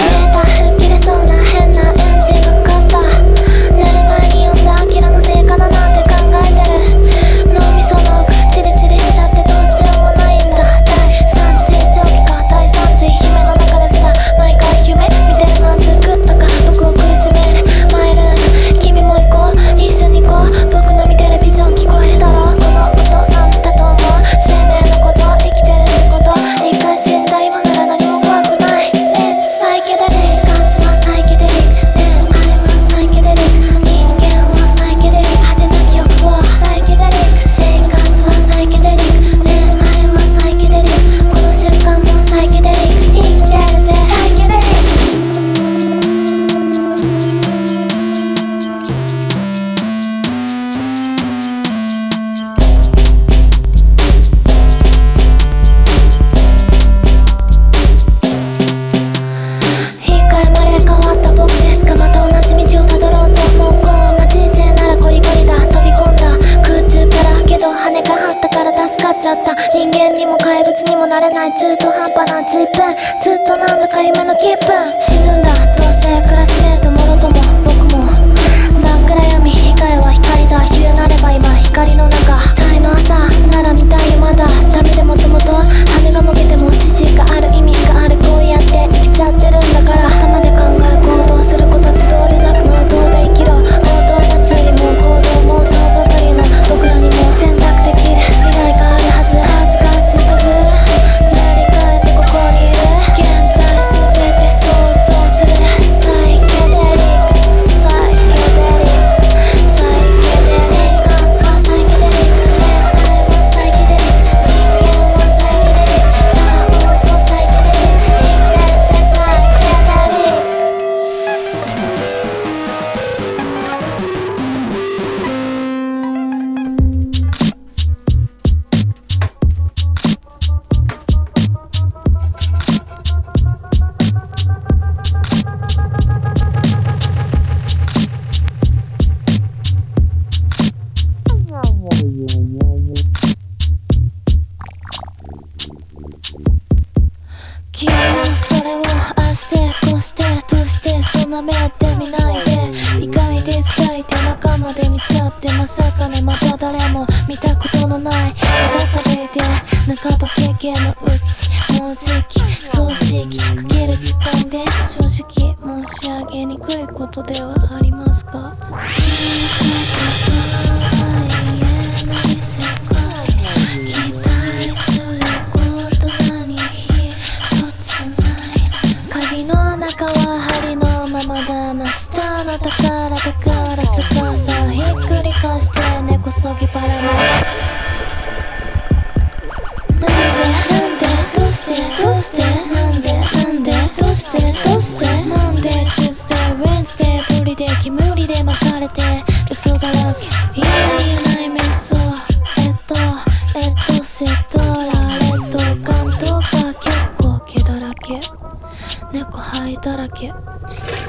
人間にも怪物にもなれない中途半端な自分、ずっとなんだか夢の気分。死ぬんだどうせクラスメートもろとも僕も真っ暗闇以外は光だ。昼なれば今光の中、期待の朝なら見たいよまだ。ダメでもともと羽がもげても獅子がある意味がある。こうやって生きちゃってるんだから、頭で考え行動すること自動でなく能動で生きろ。応答祭りも行動妄想ばかりの僕らにも選択できる未来があるはず。数々に飛ぶ塗り替えてここにいる現在全て想像する。サイケデリックサイケデリックサイケデリック、生活はサイケデリック、恋愛はサイケデリック、人間はサイケデリック、魔法もサイケデリック、生きてるってサイケデリック。君のそれをあしてこしてとしてそんな目で見ないで、意外ですかいて中まで見ちゃって、まさかねまた誰も見たことのない裸でいて半ば経験のうちもうじき掃除機かける時間で正直申し上げにくいことではありますが、下の宝だから逆さひっくり返して根こそぎばらまく。なんでどうしてどうしてなんでどうしてどうしてなんでTuesday Wednesday ぶりで煙で巻かれて嘘だらけ。いやない瞑想セトラレッドガンとか結構毛だらけ猫灰だらけ。